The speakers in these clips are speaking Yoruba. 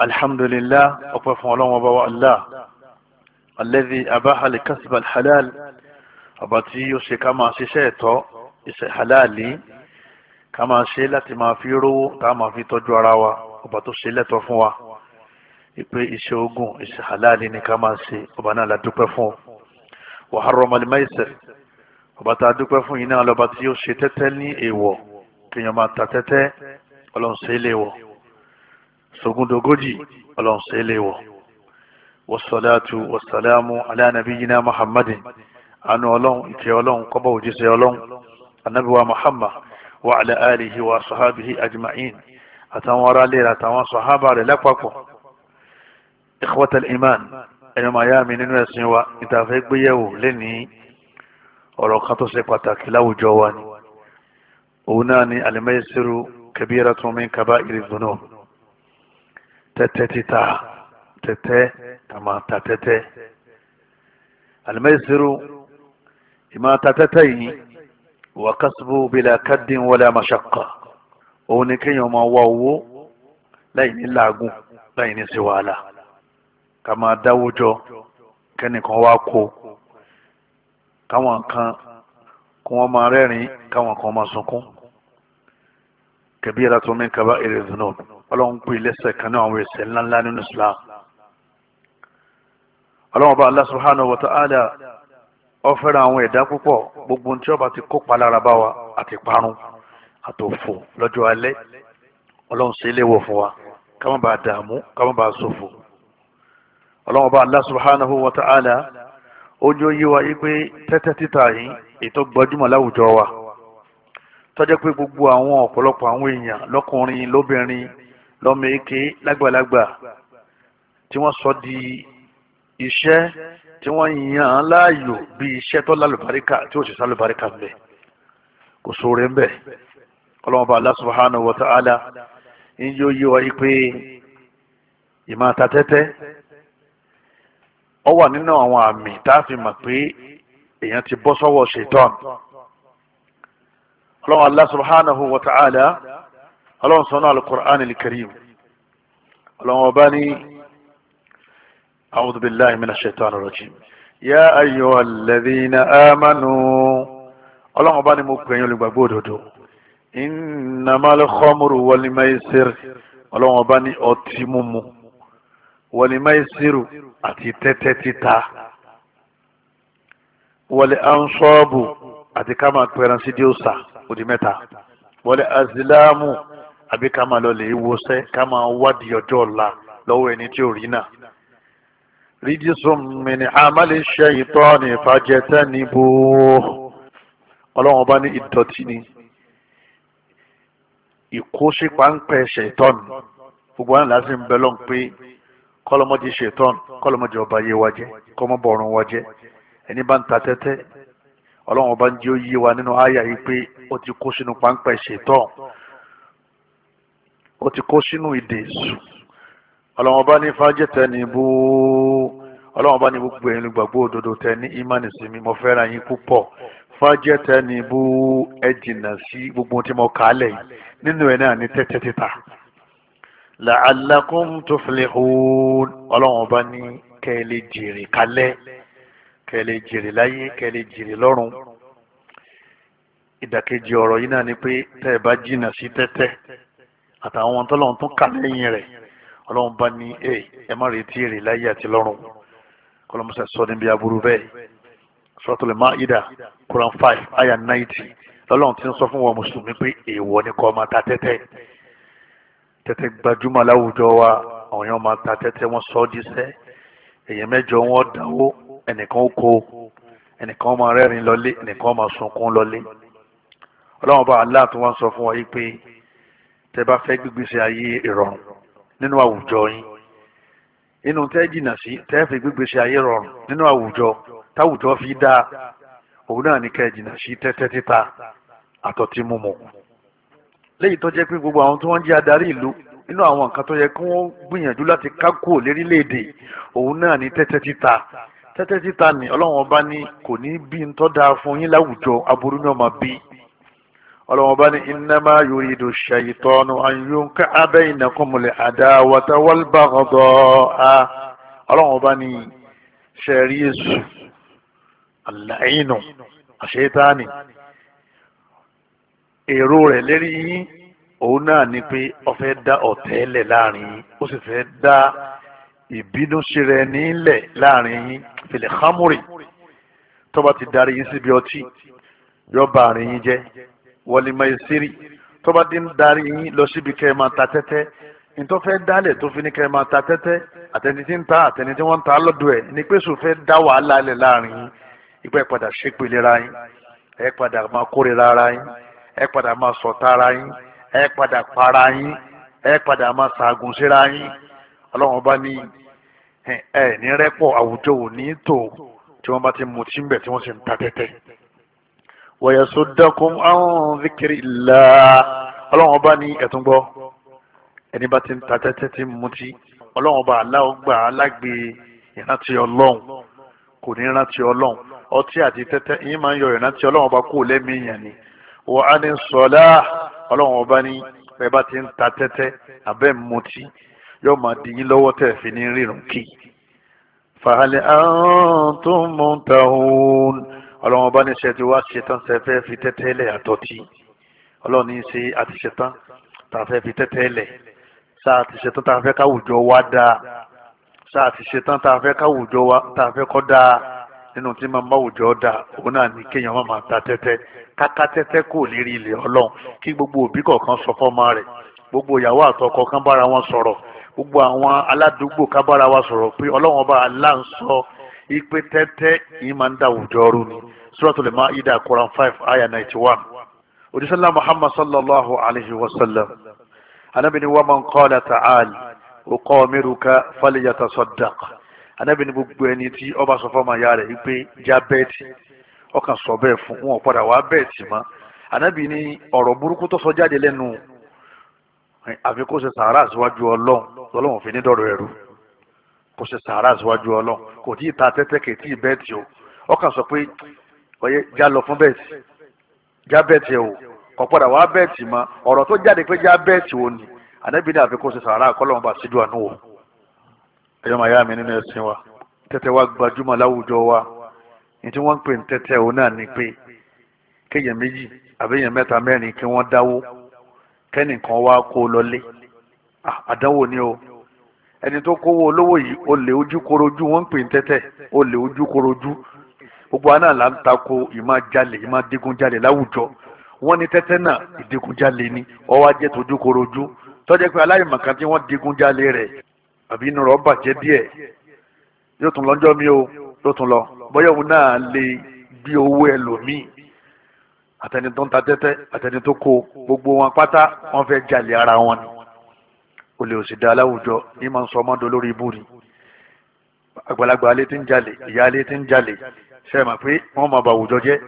alhamdulillah ọpẹ́ fún Ọlọ́run ọba wa allah alladhi abaha likasb alhalal ọba tí ó ṣe ká máa ṣiṣẹ́ ẹ̀tọ́ iṣẹ́ halali ká máa ṣe láti máa fi rówó ká máa fi tọ́jú ara wa ọba tó ṣe lẹ́tọ̀ fún wa ìpè iṣẹ́ ogun iṣẹ́ halali ni ká máa ṣe ọba náà la dúpẹ́ fún wa harrama al-maisir ọba tá a dúpẹ́ fún yìí náà lọ́ba tí ó ṣe tẹ́tẹ́ ní èèwọ̀ kéèyàn máa ta tẹ́tẹ́ Ọlọ́run ṣe é léèwọ̀ sogundogójì Ọlọ́run ṣe é léèwọ̀ wassalatu wassalamu ala nabiyyina muhammadin anu Ọlọ́run ìkẹ́ Ọlọ́run kó bá òjíṣẹ́ Ọlọ́run anabi wa muhammad wa ala alihi wa sahabihi ajma'in àtàwọn ará lè àtàwọn sahaba rẹ̀ lápapọ̀ ikhwatal iman ẹ̀yọ́ miami nínú ẹ̀sìn wa ìtàfẹ́ gbéyẹ̀wò lẹ́ni ọ̀rọ̀ kan tó ṣe pàtàkì láwùjọ wa ni òun náà ni al-maisiru kabiratun min kaba'iri dhunub tẹ́tẹ́ títa tẹ́tẹ́ kàmá ta tẹ́tẹ́ al-maisiru ìmá ta tẹ́tẹ́ yìí wa kasbu bila kaddin wala mashaqqa òun ni kéèyàn máa wá owó láì ní làágùn láì ní sí wàhálà ká máa dáwójọ kẹ́nìkan wá kó káwọn kan kí wọ́n máa rẹ́rìn káwọn kan máa sunkún kabiratun min kaba'iri dhunub ọlọ́run pè lẹ́sẹ̀ kan náà àwọn ẹ̀ṣẹ̀ ńláńlá nínú islam ọlọ́run bá Allah subhanahu wa ta'ala ó fẹ́ràn àwọn ẹ̀dá púpọ̀ gbogbo tí ó bá ti kópa lára bá wa àti parun àtòfò lọ́jọ́ alẹ́ ọlọ́run ṣe é léwọ̀ fún wa ká má bàa dààmú ká má bàa ṣòfò ọlọ́run bá Allah subhanahu wa ta'ala ojú yí wa yí pé tẹ́tẹ́ títa yìí ètò gbajúmọ̀ láwùjọ wa tọ́jẹ́ pé gbogbo àwọn ọ̀pọ̀lọpọ̀ àwọn èèyàn lọ́kùnrin lóbìnrin lọ́mọ èké lágbàlagbà tí wọ́n sọ di iṣẹ́ tí wọ́n yàn án láàyò bí iṣẹ́ tó lálùbáríkà tí ó sì sálùbáríkà ń bẹ kò sóore ń bẹ ọlọ́run bá Allah subhanahu wa ta'ala ń yóò yí wa yí pé ìmọ̀ ta tẹ́tẹ́ ó wà nínú àwọn àmì tá a fi mọ̀ pé èèyàn ti bọ́ sọ́wọ́ ṣètọ́n ọlọ́run Allah subhanahu wa ta'ala ọlọ́run sọ́nà al-Qur'an al-Karim ọlọ́run ọba ní a'udhu billahi minash shaitani rajim ya ayyuhal ladhina amanu ọlọ́run ọba ní mo pè yín olùgbàgbọ́ òdodo innamal khamru wal maisir ọlọ́run ọba ní ọtí mímu wal maisiru àti tẹ́tẹ́ títa wal ansabu àti ká máa pẹran sí díòsà òdì mẹ́ta wal azlamu àbí ká máa lọ lè wọṣẹ́ ká máa wádìí ọjọ́ ọ̀la lọ́wọ́ ẹni tí ò rí náà rijsun min amali shaytani fajtanibuh ọlọ́run bá ní ìdọ̀tí ni ìkóṣí páńpẹ́ ṣètọ́n gbogbo àwọn làásì ń bẹ lọ́n pé kọ́lọ́mọ́dé ṣètọ́n kọ́lọ́mọ́dé ọba yé wa jẹ́ kọ́mọ́bọ̀rún wa jẹ́ ẹni bá ń ta tẹ́tẹ́ ọlọ́run bá ń jẹ́ ó yé wa nínú àyà yìí pé ó ti kó sínú páńpẹ́ ṣètọ́n ó ti kó sínú ìdè èṣù ọlọ́run bá ní fajtanibu ọlọ́run bá ní gbogbo ẹ̀yin olùgbàgbọ́ òdodo tẹ ní ìmánì sí mi mo fẹ́ràn yín púpọ̀ fajtanibu ẹ jìnnà sí gbogbo tí mo kà á lẹ̀ yìí nínú ẹ̀ náà ní tẹ́tẹ́ títa la'allakum tuflihun ọlọ́run bá ní kẹ́ ẹ lè jèrè kalẹ̀ kẹ́ ẹ lè jèrè láyé kẹ́ ẹ lè jèrè lọ́run ìdàkejì ọ̀rọ̀ yìí náà ni pé tẹ́ ẹ bá jìnnà sí tẹ́tẹ́ àtàwọn ohun tọ́lọ́run tún kà lẹ́yìn rẹ̀ ọlọ́run bá ní ẹ má retí èrè láyé àti lọ́run kọlọmọsẹ sọ níbi aburú bẹ́ẹ̀ Suratul Maida Quran 5 aya 90 lọ́lọ́run ti ń sọ fún wọn mùsùlùmí pé èèwọ̀ ni kó máa ta tẹ́tẹ́ tẹ́tẹ́ gbajúmọ̀ láwùjọ wa àwọn èèyàn máa ta tẹ́tẹ́ wọ́n sọ ọ́ jíṣẹ́ èèyàn mẹ́jọ wọn dáwó ẹnìkan ó kó ẹnìkan máa rẹ́rìn lọlé ẹnìkan máa sunkún lọlé ọlọ́run bá Allah tó wọ́n sọ fún wa yìí pé tẹ́ bá fẹ́ gbígbèsè ayé ìrọ̀rùn nínú àwùjọ yín inú tẹ́ jìnnà sí tẹ́ fi gbígbèsè ayé rọrùn nínú àwùjọ táwùjọ fi dáa òun náà ní kẹ́ jìnnà sí tẹ́tẹ́ títa àtọ̀tí mímu léyìí tó jẹ́ pé gbogbo àwọn tí wọ́n jẹ́ adarí ìlú nínú àwọn nǹkan tó yẹ kí wọ́n gbìyànjú láti kákò lérílẹ̀‐èdè òun náà ní tẹ́tẹ́ títa tẹ́tẹ́ títa ní ọlọ́run ọba ní kò ní bí ń tọ́ da fún yín láwùjọ aburú ní ọmọ bí ọlọ́wọ́n bá ní innama yuridu ash-shaytanu an yunki'a baynakumul adawata wal baghdha'a ọlọ́wọ́n bá ní sẹ́rí èṣù al-la'inu àṣetáni èrò rẹ̀ lérí yín òun náà ni pé ó fẹ́ dá ọ̀tẹ̀lẹ̀ láàrin yín ó sì fẹ́ dá ìbínú ṣeré nílẹ̀ láàrin yín fil khamri tó bá ti darí yín síbi ọtí yóò bà àárín yín jẹ́ wal maisiri tó bá ti ń darí yín lọ síbi kẹ́ ẹ máa ta tẹ́tẹ́ nítorí fẹ́ dálẹ̀ tó fi ní kẹ́ ẹ máa ta tẹ́tẹ́ àtẹni tí ń ta àtẹni tí wọ́n ń ta lọ́dọ̀ ẹ̀ ní pé sùn fẹ́ dá wàhálà lẹ̀ láàrin yín ìgbà ẹ̀ padà ṣépele ra yín ẹ̀ padà máa kórìíra ara yín ẹ̀ padà máa ṣọ̀tá ara yín ẹ̀ padà para yín ẹ̀ padà máa ṣàgùn síra yín ọlọ́run bá ní ẹ̀ ní rẹ́pọ̀ àwùjọ òní tó tí wọ́n bá ti mutí ń bẹ̀ tí wọ́n sì ń ta tẹ́tẹ́ wa yasuddakum an dhikrillah ọlọ́run ọba ní ẹ̀tún gbọ́ ẹni bá ti ń ta tẹ́tẹ́ tí ń mutí ọlọ́run ọba aláwọ̀ gbà alágbe ìrántí ọlọ́run kò ní ìrántí ọlọ́run ọtí àti tẹ́tẹ́ yín máa ń yọ ìrántí ọlọ́run ọba kó lẹ́mìí yàn ni wa anis salah ọlọ́run ọba ní ẹ bá ti ń ta tẹ́tẹ́ abẹ́ mutí yóò máa di yín lọ́wọ́ tẹ̀ fi ní rírun kì fahal antum muntahun ọlọ́run ọba ní ṣe ti wá ṣetán ṣe fẹ́ fi tẹ́tẹ́ lẹ̀ àtọ́tí ọlọ́run ní ṣe àti ṣetán tá a fẹ́ fi tẹ́tẹ́ lẹ̀ sáà ti ṣetán tá a fẹ́ káwùjọ wa dáa sáà ti ṣetán tá a fẹ́ káwùjọ wa tá a fẹ́ kọ́ dáa nínú tí máa ń bá àwùjọ dáa òun náà ní kéèyàn má máa ta tẹ́tẹ́ káká tẹ́tẹ́ kò lérí ilẹ̀ ọlọ́run kí gbogbo òbí kọ̀ọ̀kan sọ fọ́mọ rẹ̀ gbogbo ìyàwó àtọkọ kan bára wọn sọ̀rọ̀ gbogbo àwọn aládùúgbò ká bára wa sọ̀rọ̀ pé ọlọ́run ọba Allah ń sọ ipe tẹ́tẹ́ yìí máa ń dá àwùjọ rú ni Suratul Ma'idah Quran 5 ayah 91 odisala Muhammad sallallahu alayhi wa sallam anabi ni wa man qala ta'ala uqamiruka falyatasaddaq anabi ni gbogbo ẹni tí ó bá sọ fọ́mọ ya rẹ̀ wípé já bẹ́ẹ̀tì ọkàn sọ bẹ́ẹ̀ fún wọn padà wá bẹ́ẹ̀tì mọ́ anabi ni ọ̀rọ̀ burúkú tó sọ jáde lẹ́nu àfi kó ṣe sàárà síwájú ọlọ́run fi ní dọ̀rọ̀ ẹ̀rú kó ṣe sàárà síwájú ọlọ́run kò tí ì ta tẹ́tẹ́ kò tí ì bẹ́ẹ̀tì o ọkàn sọ pé ọyẹ já lọ fún bẹ́ẹ̀tì já bẹ́ẹ̀tì o kò padà wá bẹ́ẹ̀tì mọ́ ọ̀rọ̀ tó jáde pé já bẹ́ẹ̀tì o ni ànábì ní àfi kó ṣe sàárà kọ́lọ́run bá síjú àánú wò ẹ̀yọ́ màá yá mi nínú ẹ̀sìn wa tẹ́tẹ́ wa gbajúmọ̀ láwùjọ wa ní tí wọ́n ń pè ní tẹ́tẹ́ o náà ni pé kéèyàn méjì àbẹ́yàn mẹ́ta mẹ́rin kí wọ́n dáwó kẹ́nìkan wá kó lọlé àdánwò ni o ẹni tó kówó olówó yìí ó lè ojú korojú wọ́n ń pè ní tẹ́tẹ́ ó lè ojú korojú gbogbo àná là ń tako ìmá jalè ìmá digunjalè láwùjọ wọ́n ní tẹ́tẹ́ náà ìdigunjalè ni ọwọ́ ajẹ́ tójú korojú tọ́jú pé aláìmọ̀kan tí wọ́n digunjalè rẹ̀ àbí inú rẹ̀ bàjẹ́ díẹ̀ yóò tún lọ́jọ́ mi o yóò tún lọ bóyá òun náà lè gbé owó ẹlòmíì àtẹni tó ń ta tẹ́tẹ́ àtẹni tó kó gbogbo wọn pátá wọ́n fẹ́ jalè ara wọn ni olè òsì dá aláwùjọ ní máa ń sọ ọmọdé lórí ibú ni àgbàlagbà alẹ́ tí ń jalè ìyá alẹ́ tí ń jalè ṣe é mà pé wọ́n máa bà àwùjọ jẹ́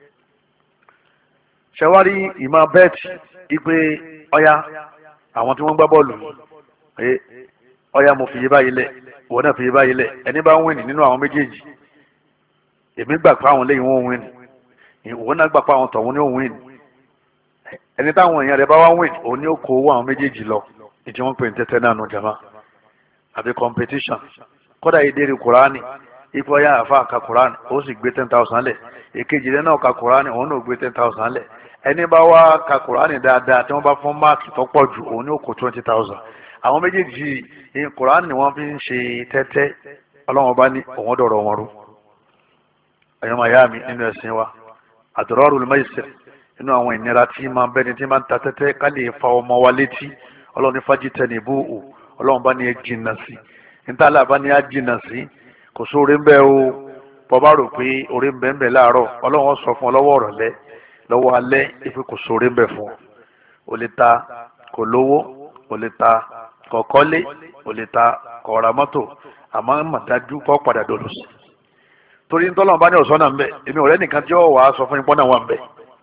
ṣẹwárí ìmọ̀ bẹ́ẹ̀tì ipe ọya àwọn tí wọ́n gbá bọ́ọ̀lù yìí ọya mo fi yé báyìí lẹ̀ ìwọ náà fi yé báyìí lẹ̀ ẹni bá ń wìn nínú àwọn méjèèjì èmi gbà pé àwọn lẹ́yìn wọn ń wìn ìwọ náà gbà pé àwọn tọ̀hún ní òun wìn ẹni táwọn èèyàn rẹ̀ bá wá wìn òun ní ó kó owó àwọn méjèèjì lọ ìtí wọ́n pè ní tẹ́tẹ́ náà nù jama àbí competition kódà ìdérí kùránì ipò ọyá àfa ka kùránì ó sì gbé 10,000 lẹ̀ èkejì rẹ̀ náà ka kùránì òun náà gbé 10,000 lẹ̀ ẹni bá wá ka kùránì dáadáa tí wọ́n bá fún máàkì tó pọ̀ jù òun ní ó kó 20,000 àwọn méjèèjì kùránì ni wọ́n fi ń ṣe tẹ́tẹ́ ọlọ́wọ́n bá ní òun dọ̀rọ̀ wọn rú ẹ̀yọ́ màyá mi nínú ẹ̀sìn wa àdúrọ́rù maisir nínú àwọn ìnira tí máa bẹ́ni tí máa ń ta tẹ́tẹ́ ká lè fa ọmọ wa létí ọlọ́run ní fájítẹ́ ní ibú ọlọ́run bá ní ẹ jìnnà sí níta àlàbá ní á jìnnà sí kò sóore ń bẹ o bọ́bá rò pé oore ń bẹ ń bẹ láàárọ̀ ọlọ́run sọ fún ọ lọ́wọ́ ọ̀rọ̀lẹ́ lọ́wọ́ alẹ́ ìpè kò sóore ń bẹ fún ọ ò lè ta kò lówó ò lè ta kò kọ́lé ò lè ta kò ra mọ́tò àmọ́ màdájú kọ́ padà dòdò sí torí ntọ́lọ́run bá ní ọ̀sán náà ń bẹ èmi ọ̀rẹ́ nìkan tí ó wàá sọ fún ipọ́n náà wà ń bẹ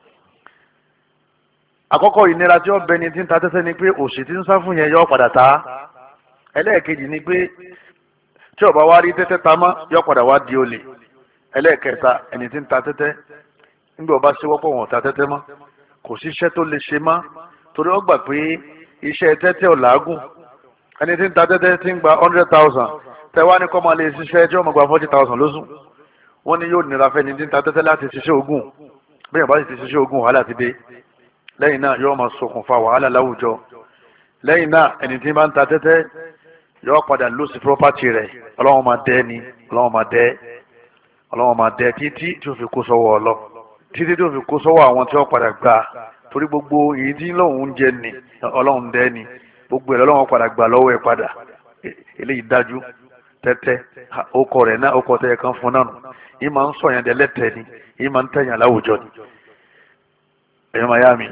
àkọ́kọ́ ìnira tí ó bẹ ni tí ń ta tẹ́tẹ́ ni pé òṣì tí ń sá fún yẹn yọ padà ta ẹlẹ́ẹ̀kejì ni pé tí ó bá wá rí tẹ́tẹ́ ta mọ́ yọ padà wá di olè ẹlẹ́ẹ̀kẹta ẹni tí ń ta tẹ́tẹ́ nígbà ó bá ṣe wọ́pọ̀ wọn ta tẹ́tẹ́ mọ́ kò síṣẹ́ tó lè ṣe má torí ó gbà pé iṣẹ́ tẹ́tẹ́ ò làágùn ẹni tí ń ta tẹ́tẹ́ tí ń gba 100,000 tẹ́wá ní kọ́ máa lè ṣiṣẹ́ tí ó máa gba 40,000 lóṣù wọ́n ní yóò nira fẹ́ni tí ń ta tẹ́tẹ́ láti ṣiṣẹ́ ogún bẹ́ẹ̀ bá sì ti ṣiṣẹ́ ogún wàhálà ti dé lẹ́yìn náà yóò máa ṣokùnfà wàhálà láwùjọ lẹ́yìn náà ẹni tí bá ń ta tẹ́tẹ́ yóò padà lose property rẹ̀ ọlọ́wọ́n máa dẹ́ ni ọlọ́wọ́n máa dẹ́ títí tí ó fi kó sọ́wọ́ ọlọ́ títí tí ó fi kó sọ́wọ́ àwọn tí wọ́n padà gbà torí gbogbo èyí tí lóun jẹ ni ọlọ́run dẹ́ ni gbogbo ẹ̀ lọ́wọ́n padà gbà lọ́wọ́ ẹ̀ padà eléyìí dájú tẹ́tẹ́ ọkọ rẹ̀ náà ọkọ tẹ́yẹ kan fún náà yìí máa ń sọ̀yàn dẹ́lẹ́tẹ̀ ni yìí máa ń tẹ̀yàn láwùjọ ni ẹ̀yọ́ mayami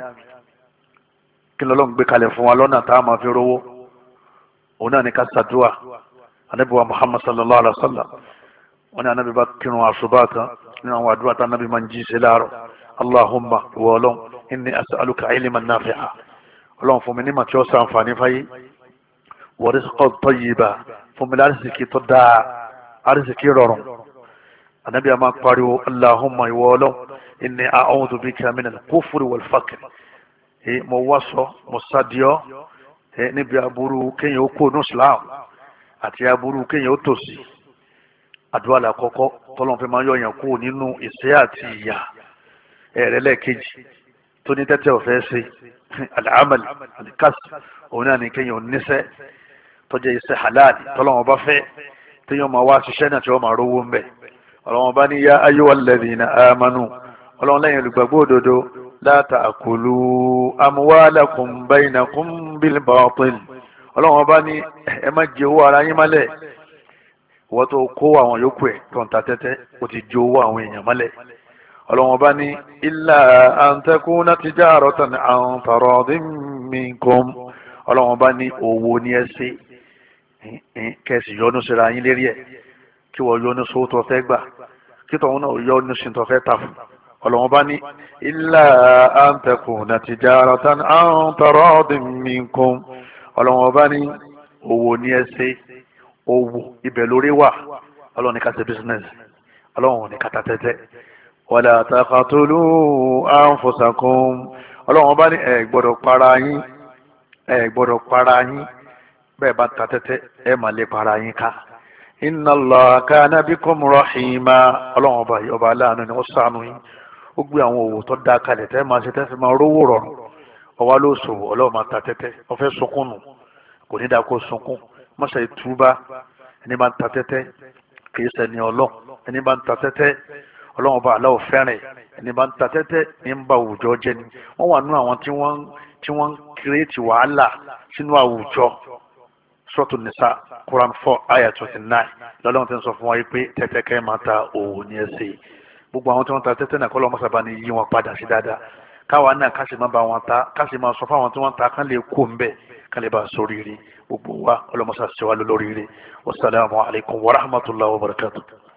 kí lọ́lọ́run gbé kalẹ̀ fún wa lọ́nà tá a máa fi rówó òun náà ní ká ṣàdúà anabi wa muhammad sallallahu alaihi wa sallam wọn ní anabi bá kírun àṣùbà tán nínú àwọn àdúrà tá anabi máa ń jí sí láàárọ̀ allahumma ìwọ ọlọ́run inni as'aluka ilman nafi'a ọlọ́run fún mi ní màtí ó ṣàǹfààní fáyé wa rizqan tayyiba fún mi lárísìkí tó dáa àrísìkí rọrùn anabi a máa pariwo allahumma ìwọ ọlọ́run inni a'udhu bika minal kufri wal faqr mo wá sọ mo sádìọ́ níbi aburú kéèyàn ó kó ní islam àti aburú kéèyàn ó tòsí àdúrà làkọ́kọ́ tọ́lọ́n fi máa ń yọ̀yàn kú nínú ìṣẹ́ àti ìyà ẹ̀rẹ́lẹ́kejì tó ní tẹ́tẹ́ ọ̀fẹ́ ṣe al-amal al-kasb òun náà ní kéèyàn ó níṣẹ́ tọ́jẹ́ iṣẹ́ halal tọ́lọ́wọ́n bá fẹ́ téèyàn máa wá ṣiṣẹ́ náà tí wọ́n máa rówó ń bẹ̀ ọlọ́wọ́n bá ní yá ayyuhal ladhina amanu ọlọ́wọ́n lẹ́yìn olùgbàgbọ́ òdodo la ta'kulu amwalakum bainakum bil batil ọlọ́wọ́n bá ní ẹ má jẹ owó ara yín mọ́lẹ̀ wọ́n tó kó àwọn yòókù ẹ̀ tó ń ta tẹ́tẹ́ ó ti jẹ owó àwọn èèyàn mọ́lẹ̀ ọlọ́wọ́n bá ní illa an takuna tijaratan an taradin minkum ọlọ́wọ́n bá ní owó ní ẹ ṣe kẹsì yọnu síra yín lérí ẹ̀ kí wọ́n yọnu sówó tó fẹ́ gbà kí tọ̀hún náà yọnu sí tó fẹ́ tà fún ọlọ́wọ́n bá ní illa an takuna tijaratan an taradin minkum ọlọ́wọ́n bá ní owó ní ẹ ṣe owó ibẹ̀ lórí wà ọlọ́wọ́n ní ká ṣe business ọlọ́wọ́n ní ká ta tẹ́tẹ́ wala taqatulu anfusakum ọlọ́wọ́n bá ní ẹ gbọ́dọ̀ para yín bẹ́ẹ̀ bá ta tẹ́tẹ́ ẹ máa lè para yín ká inna Allaha kana bikum rahima ọlọ́wọ́n bá yìí ọba aláàánú ni wọ́n sànú yín ó gbé àwọn òwò tó dá kalẹ̀ tẹ́ máa ṣe tẹ́sí máa rówó rọrùn ọwá ló sòwò ọlọ́wọ́ máa ta tẹ́tẹ́ ọfẹ́ sunkún nù kò ní dáa kó sunkún mọ́ṣẹ́ ìtúbá ẹni bá ń ta tẹ́tẹ́ kì í ṣẹni ọlọ́ ẹni bá ń ta tẹ́tẹ́ ọlọ́wọ́n bá aláwọ̀ fẹ́ràn ẹni bá ń ta tẹ́tẹ́ ní ń ba àwùjọ jẹ́ ni wọ́n wà nú àwọn tí wọ́n ń kírètì wàhálà sínú àwùjọ Suratu Nisa Quran 4 ayah 29 lọ́lọ́run ti ń sọ fún wa pé tẹ́tẹ́ kẹ́ máa ta òwò ní ẹsẹ̀ gbogbo àwọn tí wọ́n ta tẹ́tẹ́ náà kọ́ lọ́mọ sábà ní yí wọn padà sí dáadáa káwa náà ká sì máa bá wọn ta ká sì máa sọ fún àwọn tí wọ́n ta kán lè kó ń bẹ̀ kán lè bá a sóríire gbogbo wa ọlọ́mọ sáà ṣe wá lóríire wasalaamu alaykum wa rahmatullahi wa barakatuh.